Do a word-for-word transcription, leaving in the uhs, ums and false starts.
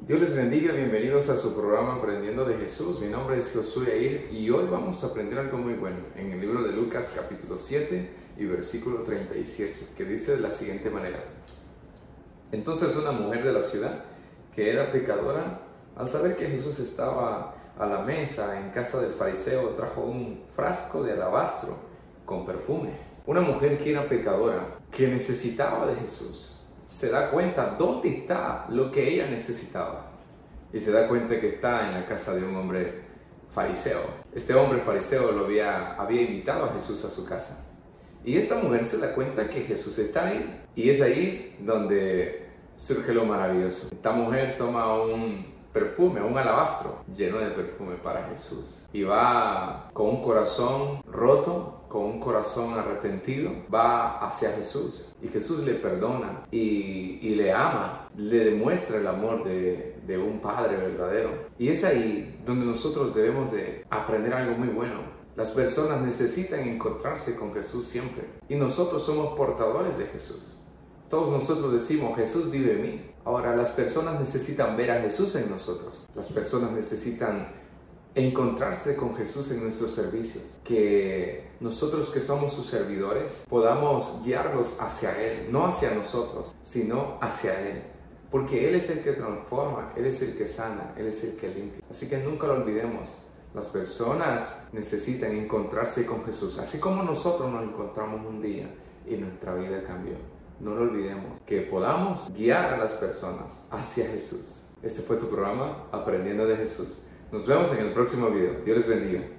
Dios les bendiga, bienvenidos a su programa Aprendiendo de Jesús. Mi nombre es Josué Air y hoy vamos a aprender algo muy bueno en el libro de Lucas capítulo siete y versículo treinta y siete, que dice de la siguiente manera: Entonces una mujer de la ciudad, que era pecadora, al saber que Jesús estaba a la mesa en casa del fariseo, trajo un frasco de alabastro con perfume. Una mujer que era pecadora, que necesitaba de Jesús, se da cuenta dónde está lo que ella necesitaba y se da cuenta que está en la casa de un hombre fariseo. Este hombre fariseo lo había, había invitado a Jesús a su casa, y esta mujer se da cuenta que Jesús está ahí, y es ahí donde surge lo maravilloso. Esta mujer toma un perfume, un alabastro lleno de perfume para Jesús, y va con un corazón roto, con un corazón arrepentido, va hacia Jesús, y Jesús le perdona y, y le ama, le demuestra el amor de, de un padre verdadero. Y es ahí donde nosotros debemos de aprender algo muy bueno. Las personas necesitan encontrarse con Jesús siempre, y nosotros somos portadores de Jesús. Todos nosotros decimos, Jesús vive en mí. Ahora, las personas necesitan ver a Jesús en nosotros. Las personas necesitan encontrarse con Jesús en nuestros servicios. Que nosotros, que somos sus servidores, podamos guiarlos hacia Él, no hacia nosotros, sino hacia Él. Porque Él es el que transforma, Él es el que sana, Él es el que limpia. Así que nunca lo olvidemos. Las personas necesitan encontrarse con Jesús, así como nosotros nos encontramos un día y nuestra vida cambió. No lo olvidemos, que podamos guiar a las personas hacia Jesús. Este fue tu programa Aprendiendo de Jesús. Nos vemos en el próximo video. Dios les bendiga.